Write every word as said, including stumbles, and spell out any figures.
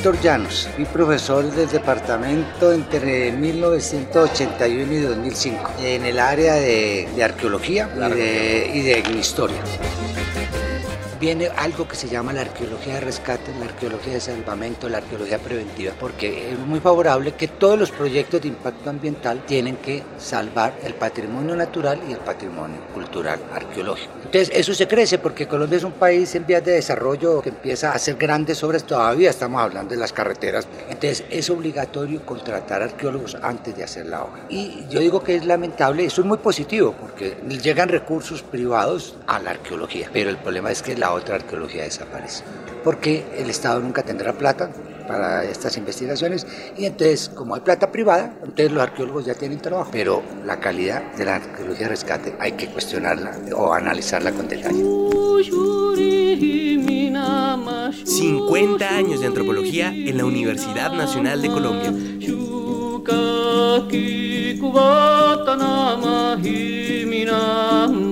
Héctor Llanos, fui profesor del departamento entre mil novecientos ochenta y uno y dos mil cinco en el área de, de arqueología y de, y de etnohistoria. Viene algo que se llama la arqueología de rescate, la arqueología de salvamento, la arqueología preventiva, porque es muy favorable que todos los proyectos de impacto ambiental tienen que salvar el patrimonio natural y el patrimonio cultural arqueológico. Entonces eso se crece porque Colombia es un país en vías de desarrollo que empieza a hacer grandes obras, todavía estamos hablando de las carreteras, entonces es obligatorio contratar arqueólogos antes de hacer la obra. Y yo digo que es lamentable, eso es muy positivo porque llegan recursos privados a la arqueología, pero el problema es que la otra arqueología desaparece, porque el Estado nunca tendrá plata para estas investigaciones y entonces como hay plata privada, entonces los arqueólogos ya tienen trabajo, pero la calidad de la arqueología de rescate hay que cuestionarla o analizarla con detalle. cincuenta años de antropología en la Universidad Nacional de Colombia. Kubatana mahimina